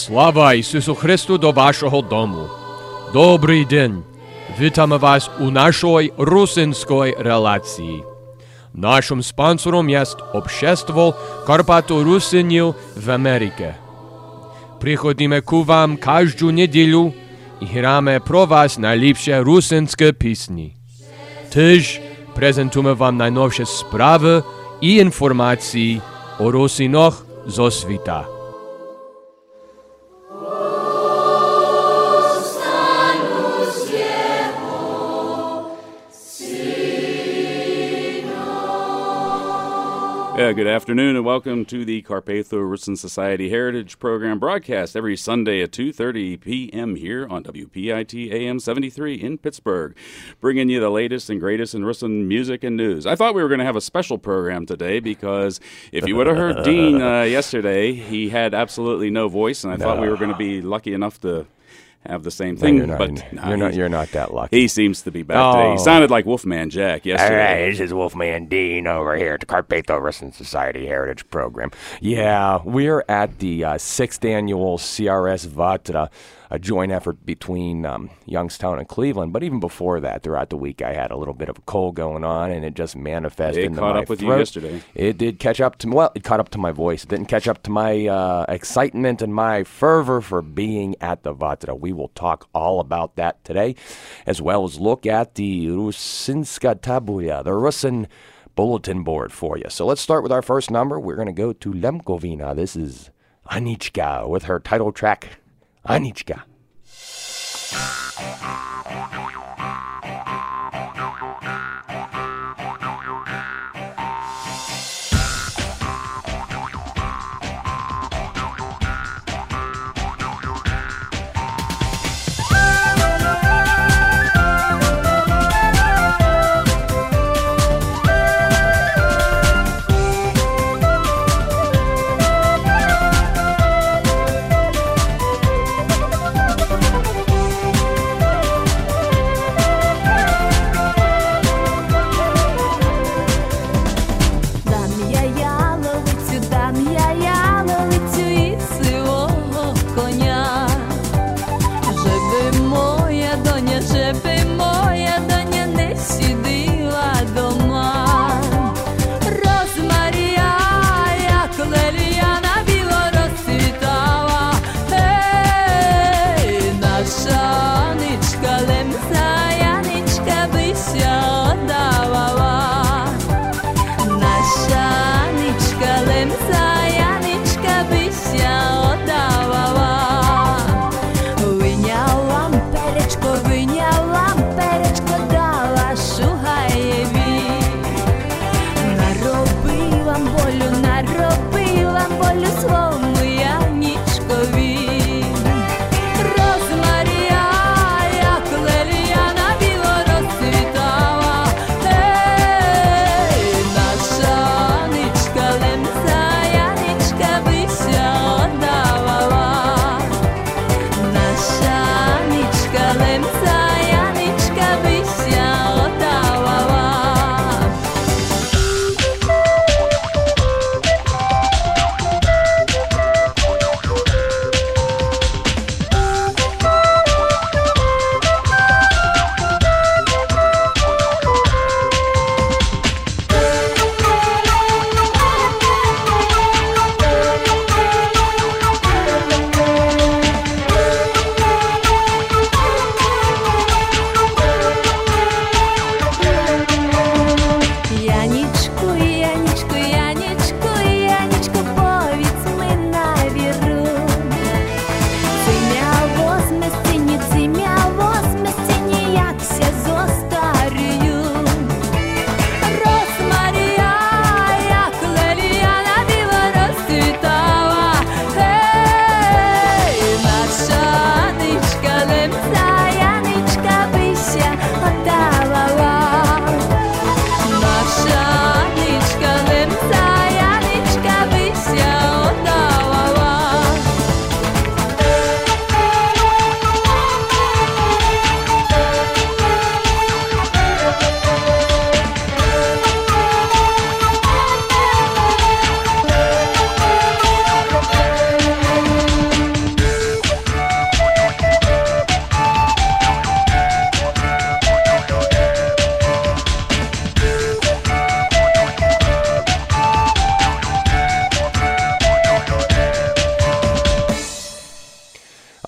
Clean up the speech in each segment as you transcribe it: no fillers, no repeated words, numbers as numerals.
Слава Ісусу Христу до вашого дому. Добрий день. Вітаємо вас у нашій русинській релації. Нашим спонсором є Общество Карпато-Русинів в Америці. Приходимо к вам кожну неділю і граємо про вас найліпші русинські пісні. Теж презентуємо вам найновші справи і інформації о русинах зо світа. Good afternoon and welcome to the Carpatho-Rusin Society Heritage Program broadcast every Sunday at 2:30 p.m. here on WPIT AM 73 in Pittsburgh, bringing you the latest and greatest in Rusin music and news. I thought we were going to have a special program today because if you would have heard Dean yesterday, he had absolutely no voice, and I thought we were going to be lucky enough to have the same thing, You're not that lucky. He seems to be back today. He sounded like Wolfman Jack yesterday. All right, this is Wolfman Dean over here at the Carpatho-Rusin Society Heritage Program. Yeah, we're at the 6th annual CRS Vatra, a joint effort between Youngstown and Cleveland. But even before that, throughout the week, I had a little bit of a cold going on, and it just manifested into my throat. It caught up with you yesterday. It did catch up to, well, it caught up to my voice. It didn't catch up to my excitement and my fervor for being at the Vatra. We will talk all about that today, as well as look at the Rusinska Tabuya, the Rusin bulletin board for you. So let's start with our first number. We're going to go to Lemkovina. This is Anichka with her title track, Anichka.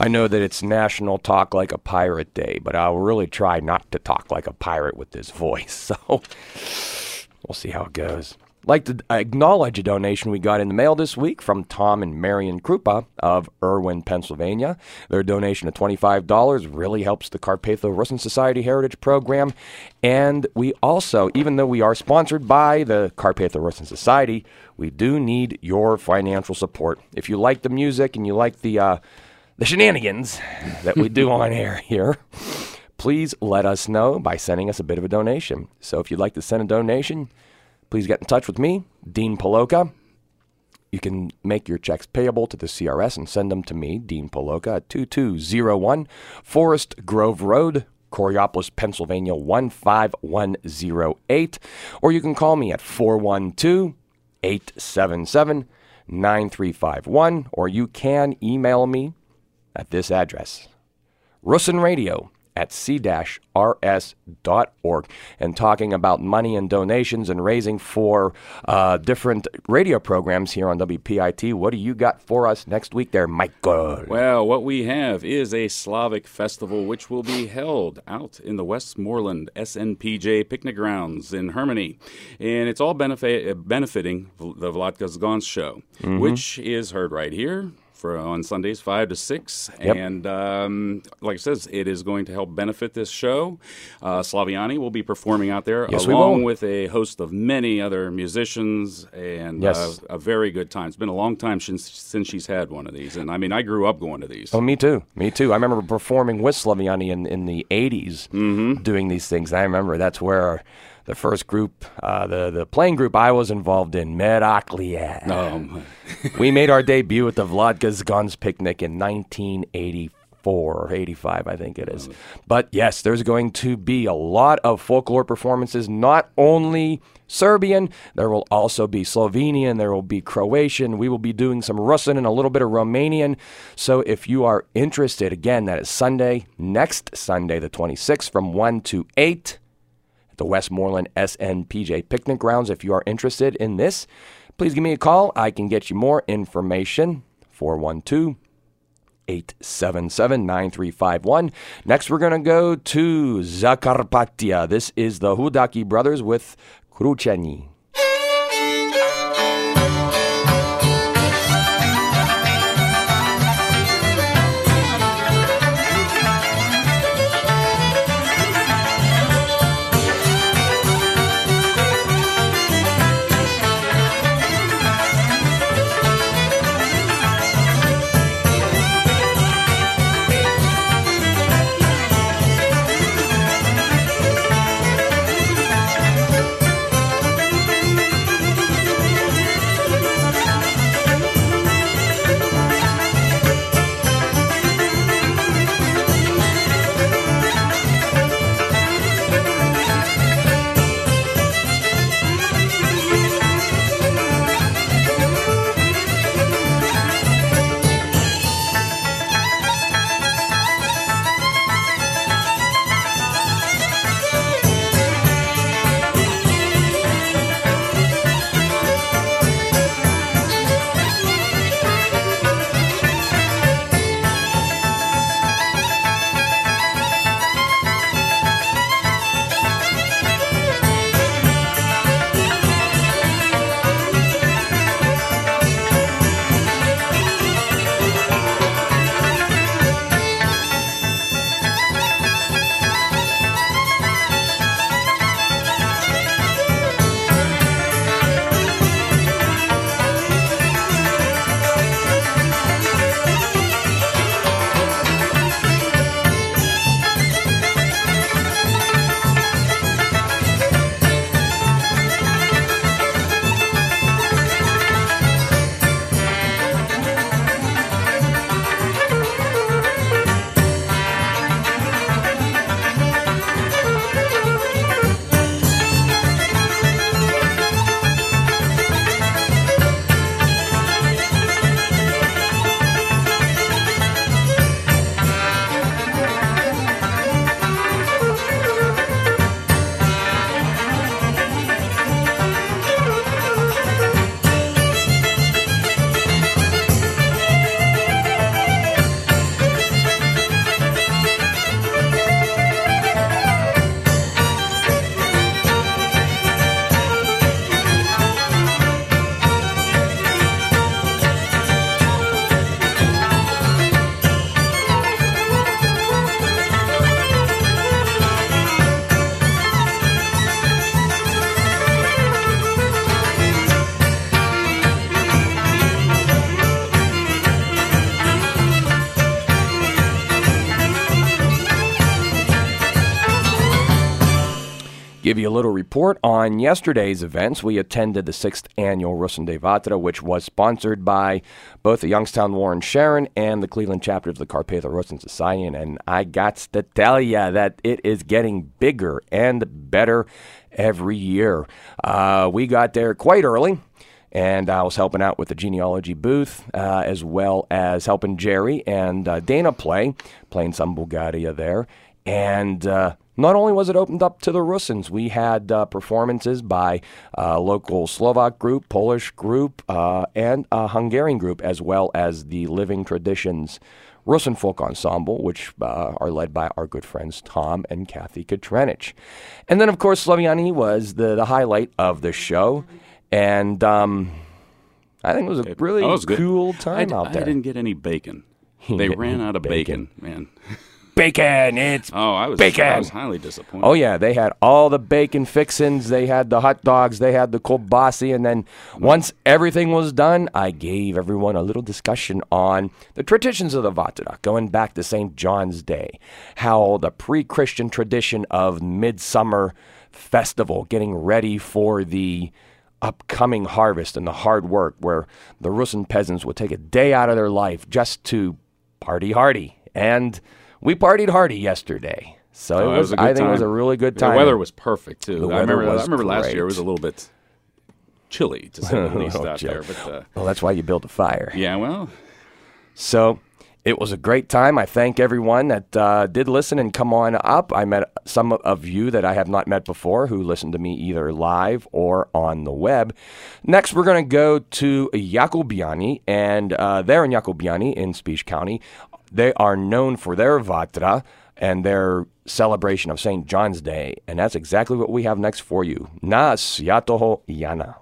I know that it's National Talk Like a Pirate Day, but I'll really try not to talk like a pirate with this voice. So we'll see how it goes. I'd like to acknowledge a donation we got in the mail this week from Tom and Marion Krupa of Irwin, Pennsylvania. Their donation of $25 really helps the Carpatho-Russin Society Heritage Program. And we also, even though we are sponsored by the Carpatho-Russin Society, we do need your financial support. If you like the music and you like the shenanigans that we do on air here, please let us know by sending us a bit of a donation. So if you'd like to send a donation, please get in touch with me, Dean Paloka. You can make your checks payable to the CRS and send them to me, Dean Paloka, at 2201 Forest Grove Road, Coriopolis, Pennsylvania, 15108. Or you can call me at 412-877-9351. Or you can email me at this address, russinradio@c-rs.org. And talking about money and donations and raising for different radio programs here on WPIT, what do you got for us next week there, Michael? Well, what we have is a Slavic festival which will be held out in the Westmoreland SNPJ Picnic Grounds in Hermione. And it's all benefiting the Vlatka's Gons show, which is heard right here on Sundays 5 to 6. Yep. And like I said, it is going to help benefit this show. Slaviani will be performing out there along with a host of many other musicians, and a very good time. It's been a long time since she's had one of these. And I mean, I grew up going to these. Oh, me too. Me too. I remember performing with Slaviani in the 80s doing these things. I remember that's where the first group, the playing group I was involved in, Meraklia. We made our debut at the Vlatka's Gons Picnic in 1984 or 85, I think it is. But yes, there's going to be a lot of folklore performances, not only Serbian, there will also be Slovenian, there will be Croatian, we will be doing some Russian and a little bit of Romanian. So if you are interested, again, that is Sunday, next Sunday, the 26th, from 1 to 8, the Westmoreland SNPJ Picnic Grounds. If you are interested in this, please give me a call. I can get you more information. 412-877-9351. Next, we're going to go to Zakarpattia. This is the Hudaki Brothers with Krucheni. Give you a little report on yesterday's events. We attended the 6th annual Rusyn Vatra, which was sponsored by both the Youngstown Warren Sharon and the Cleveland chapter of the Carpatho Rusyn Society. And I got to tell you that it is getting bigger and better every year. We got there quite early. And I was helping out with the genealogy booth, as well as helping Jerry and Dana playing some Bulgaria there. And not only was it opened up to the Rusyns, we had performances by a local Slovak group, Polish group, and a Hungarian group, as well as the Living Traditions Rusyn Folk Ensemble, which are led by our good friends Tom and Kathy Katrenich. And then, of course, Slaviani was the highlight of the show. And I think it was a really cool time out there. I didn't get any bacon. They ran out of bacon, man. Bacon, it's bacon. I was highly disappointed. Oh, yeah, they had all the bacon fixins. They had the hot dogs. They had the kielbasa. And then once everything was done, I gave everyone a little discussion on the traditions of the Vatra, going back to St. John's Day, how the pre-Christian tradition of Midsummer Festival, getting ready for the upcoming harvest and the hard work, where the Rusyn peasants would take a day out of their life just to party hardy. And we partied hardy yesterday. So I think it was a really good time. The weather was perfect, too. I remember last year it was a little bit chilly, to say the least, out there. But, well, that's why you built a fire. Yeah, well. So it was a great time. I thank everyone that did listen and come on up. I met some of you that I have not met before who listened to me either live or on the web. Next, we're going to go to Jakubiani, and there in Jakubiani in Spiš County, they are known for their Vatra and their celebration of St. John's Day, and that's exactly what we have next for you. Na Sviatoho Jana.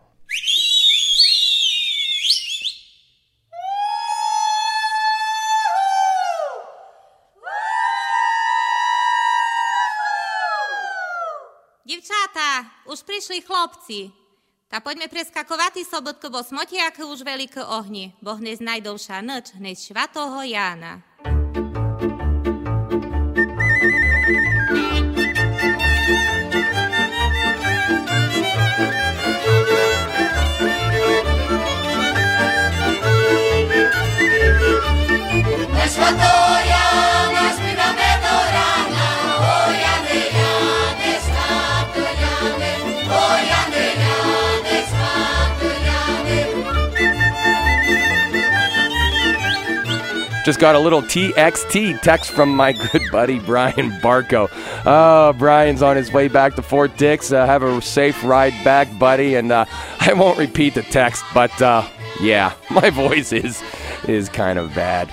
Divčáta, už prišli chlopci. Ta poďme preskakovati sobotko, bo smotiaky už veľké ohni, bo hneď najdovšia noč, hneď Sviatoho Jána. Sviatoho Jána spívame do rána, o Jane, Jane, Svato Jane, o Jane, Jane, Svato Jane. Just got a little TXT text from my good buddy Brian Barco. Oh, Brian's on his way back to Fort Dix. Have a safe ride back, buddy. And I won't repeat the text, but yeah, my voice is kind of bad.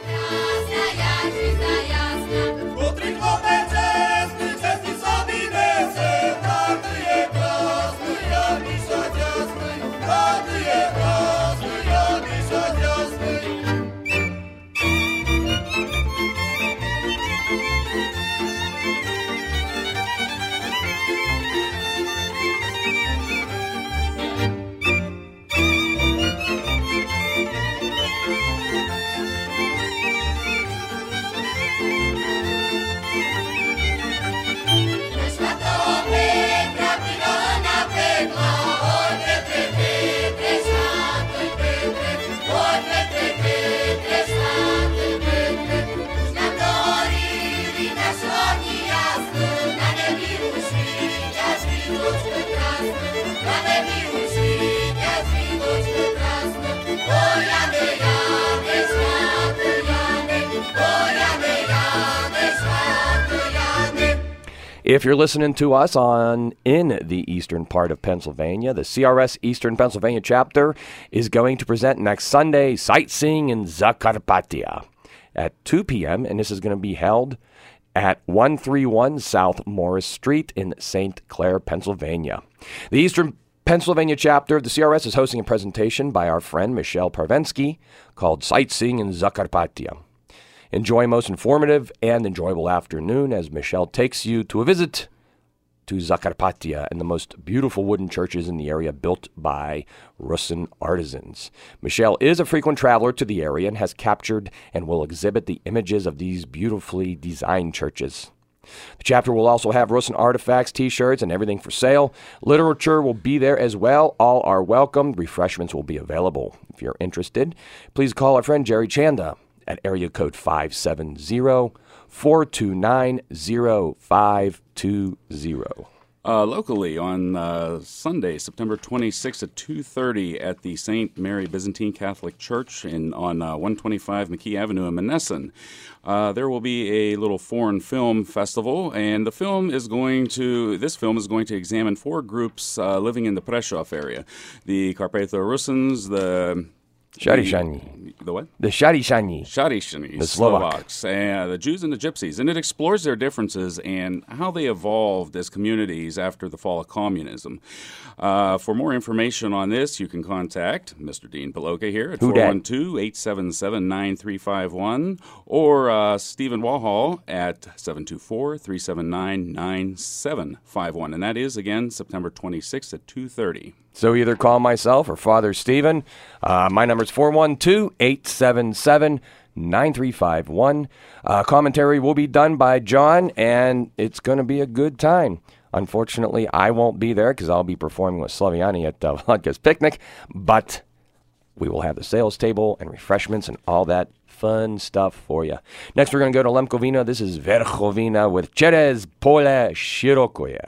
If you're listening to us in the eastern part of Pennsylvania, the CRS Eastern Pennsylvania chapter is going to present next Sunday Sightseeing in Zakarpattia at 2 p.m., and this is going to be held at 131 South Morris Street in St. Clair, Pennsylvania. The Eastern Pennsylvania chapter of the CRS is hosting a presentation by our friend Michelle Parvensky called Sightseeing in Zakarpattia. Enjoy a most informative and enjoyable afternoon as Michelle takes you to a visit to Zakarpattia and the most beautiful wooden churches in the area built by Rusyn artisans. Michelle is a frequent traveler to the area and has captured and will exhibit the images of these beautifully designed churches. The chapter will also have Russin artifacts, T-shirts, and everything for sale. Literature will be there as well. All are welcome. Refreshments will be available. If you're interested, please call our friend Jerry Chanda at area code 570-429-0520. Locally on Sunday, September 26th at 2:30 at the St. Mary Byzantine Catholic Church on 125 McKee Avenue in Monessen. There will be a little foreign film festival, and this film is going to examine 4 groups living in the Prešov area: the Carpatho-Russins, the Shadishani. The what? The Shadishani. Shadishani, The Slovaks, and the Jews and the Gypsies. And it explores their differences and how they evolved as communities after the fall of communism. For more information on this, you can contact Mr. Dean Paloka here at 412-877-9351 or Stephen Wahall at 724-379-9751. And that is, again, September 26th at 2:30. So either call myself or Father Stephen. My number is 412-877-9351. Commentary will be done by John, and it's going to be a good time. Unfortunately, I won't be there because I'll be performing with Slaviani at Vodka's Picnic, but we will have the sales table and refreshments and all that fun stuff for you. Next, we're going to go to Lemkovina. This is Verkhovina with Через Поле Широкое.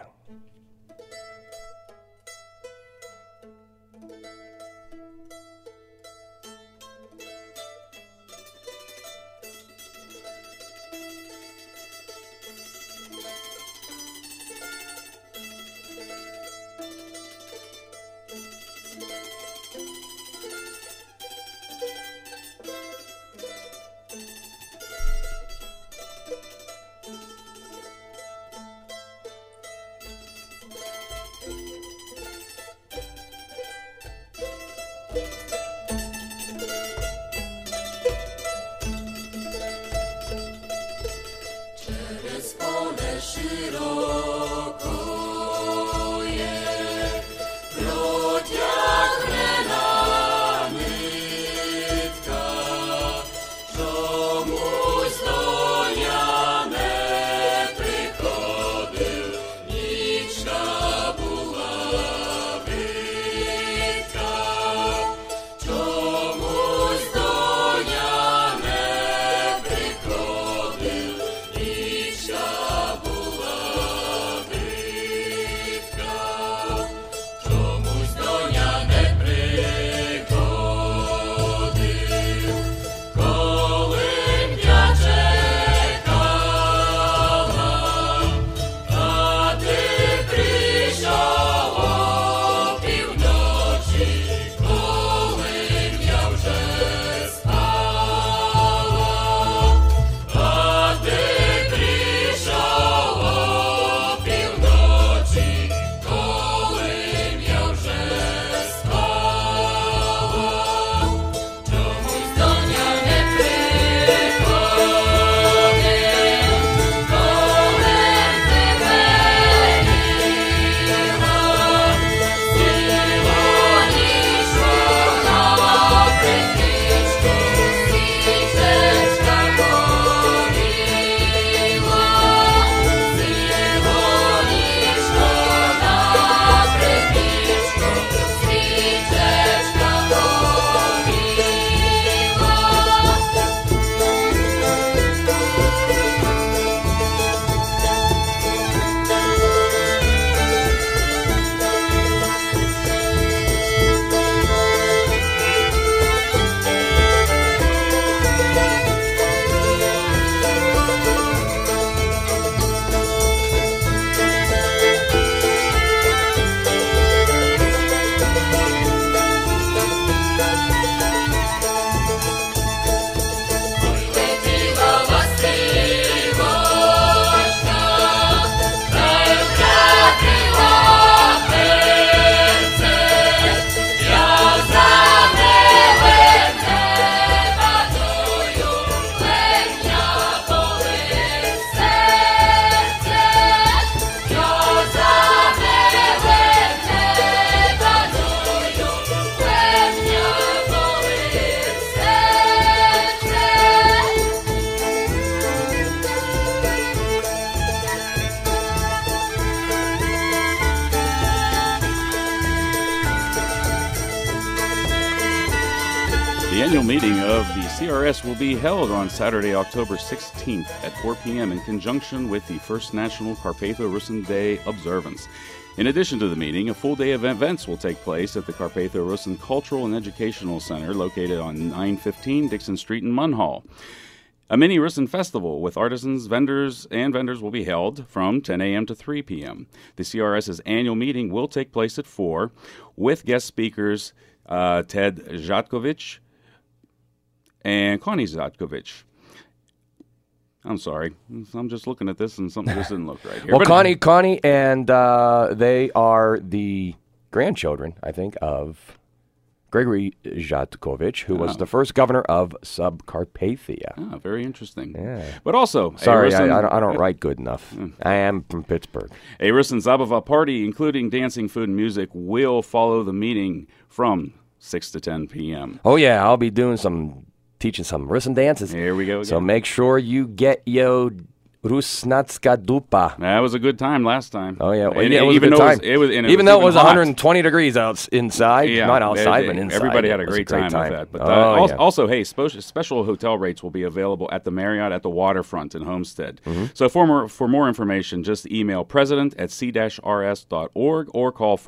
The annual meeting of the CRS will be held on Saturday, October 16th at 4 p.m. in conjunction with the First National Carpatho-Rusyn Day observance. In addition to the meeting, a full day of events will take place at the Carpatho-Rusyn Cultural and Educational Center located on 915 Dixon Street in Munhall. A mini Rusyn festival with artisans, vendors will be held from 10 a.m. to 3 p.m. The CRS's annual meeting will take place at 4 with guest speakers Ted Zatkovich and Connie Zatkovich. I'm sorry. I'm just looking at this and something just didn't look right here. Well, Connie, and they are the grandchildren, I think, of Gregory Zatkovich, who was the first governor of Subcarpathia. Ah, very interesting. Yeah. But also, sorry, I don't write good enough. I am from Pittsburgh. A Rusyn Zabava party, including dancing, food, and music, will follow the meeting from 6 to 10 p.m. Oh, yeah, I'll be teaching some Rusyn dances. Here we go again. So make sure you get yo Rusnatska dupa. That was a good time last time. Oh, yeah. Well, And it was even a good time. Even though it was hot. 120 degrees inside. Yeah, Not outside, but inside. Everybody had a It was great time with that. But yeah. also, hey, special hotel rates will be available at the Marriott at the Waterfront in Homestead. Mm-hmm. So for more information, just email president@c-rs.org or call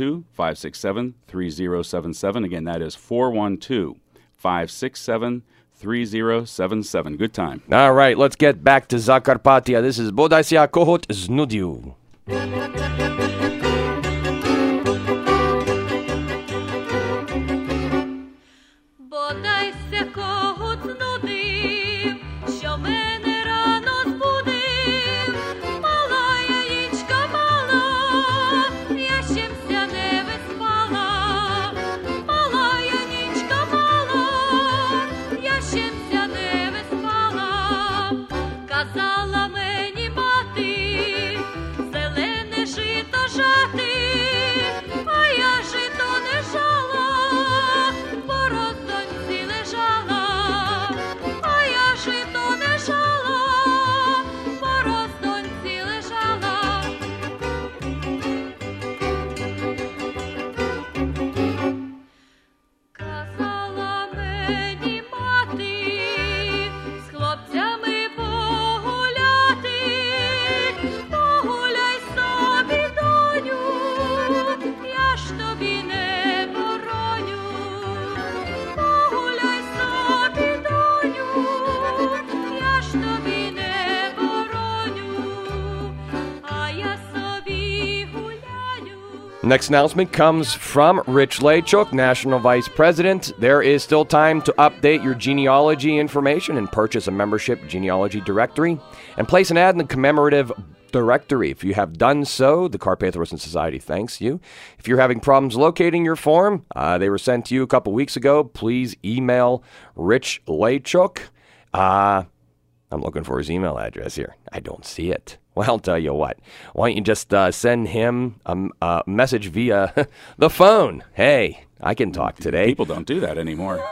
412-567-3077. Again, that is 412-567-3077. Good time. All right, let's get back to Zakarpatia. This is Bodaisia Kohot Znudiu. Бодай се когут знудив, що мене рано збудив. Мала яєчка мала, я щемся не виспала. Мала яєчка мала, я щемся не виспала. Казала мені мати, зелене жито жати, а я жито не жала. Роздоньці лежала, а я жито не жала, по роздоньці лежала. Казала мені мати, з хлопцями погуляти, погуляй собі, доню, я ж тобі не бороню. Погуляй собі, доню, я ж тобі не бороню, а я собі гуляю. Next announcement comes from Rich Lachuk, National Vice President. There is still time to update your genealogy information and purchase a membership genealogy directory and place an ad in the commemorative directory. If you have done so, the Carpatho-Rusyn Society thanks you. If you're having problems locating your form, they were sent to you a couple weeks ago. Please email Rich Lachuk. I'm looking for his email address here. I don't see it. Well, I'll tell you what. Why don't you just send him a message via the phone? Hey, I can talk today. People don't do that anymore.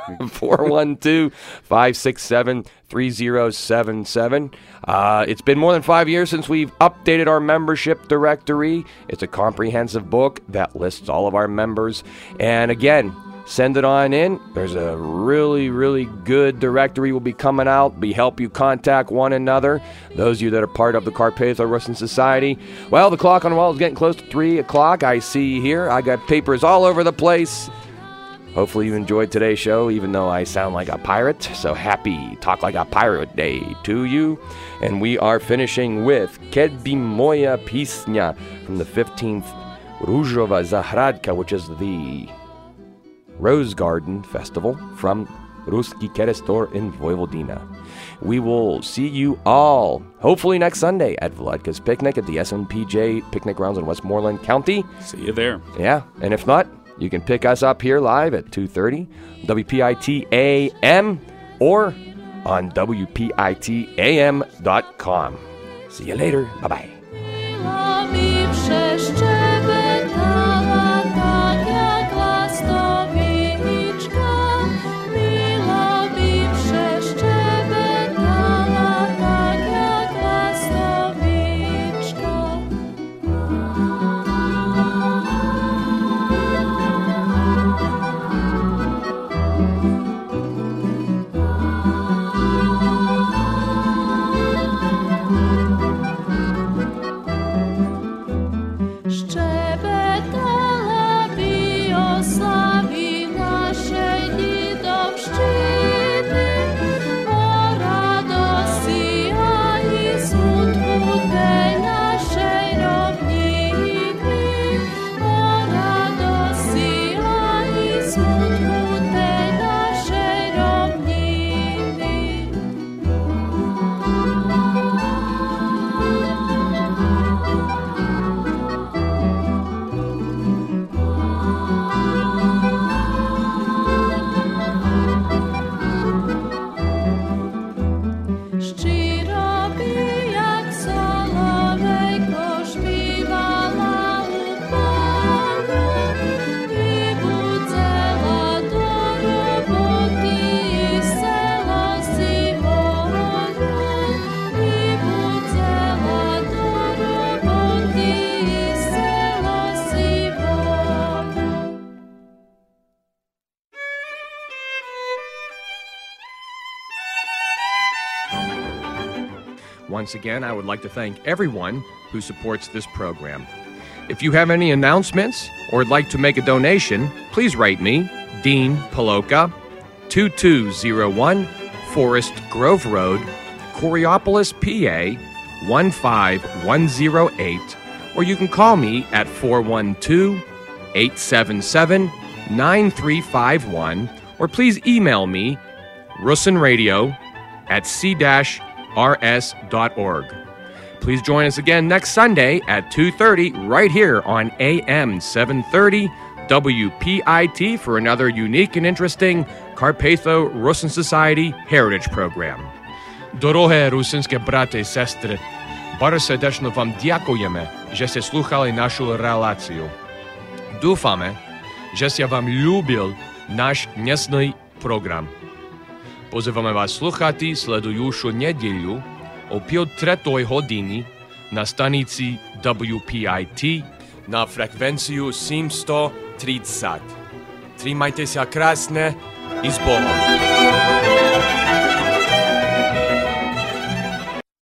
412-567-3077. It's been more than 5 years since we've updated our membership directory. It's a comprehensive book that lists all of our members. And again, send it on in. There's a really, really good directory will be coming out. Help you contact one another. Those of you that are part of the Carpatho-Rusyn Society. Well, the clock on the wall is getting close to 3 o'clock. I see here. I got papers all over the place. Hopefully you enjoyed today's show, even though I sound like a pirate. So happy Talk Like a Pirate Day to you. And we are finishing with Kiedy Moja Pisnia from the 15th Różowa Zahradka, which is the Rose Garden Festival from Ruski Kerestor in Vojvodina. We will see you all, hopefully next Sunday, at Vladka's Picnic at the SNPJ Picnic Grounds in Westmoreland County. See you there. Yeah, and if not, you can pick us up here live at 2:30, WPIT AM, or on WPITAM.com. See you later. Bye-bye. Miła mi przeszczepetała, tak jak lastowiczka. Miła mi przeszczepetała, tak jak lastowiczka. Once again, I would like to thank everyone who supports this program. If you have any announcements or would like to make a donation, please write me, Dean Paloka, 2201 Forest Grove Road, Coriopolis, PA, 15108, or you can call me at 412-877-9351, or please email me, russinradio@c-rs.org. Please join us again next Sunday at 2:30 right here on AM 730 WPIT for another unique and interesting Carpatho-Rusyn Society Heritage Program. Дороге русинські брати і сестри, bardzo serdecznie wam dziękujemy, że ste słuchali naszą relację. Dúfame, że ste wam lubil nasz dnešný program. Pozývame vás sluchati sledujušu nedeľu o 5:03 hodiny na stanici WPIT na frekvenciu 730. Trimajte sa krásne i s Bohom.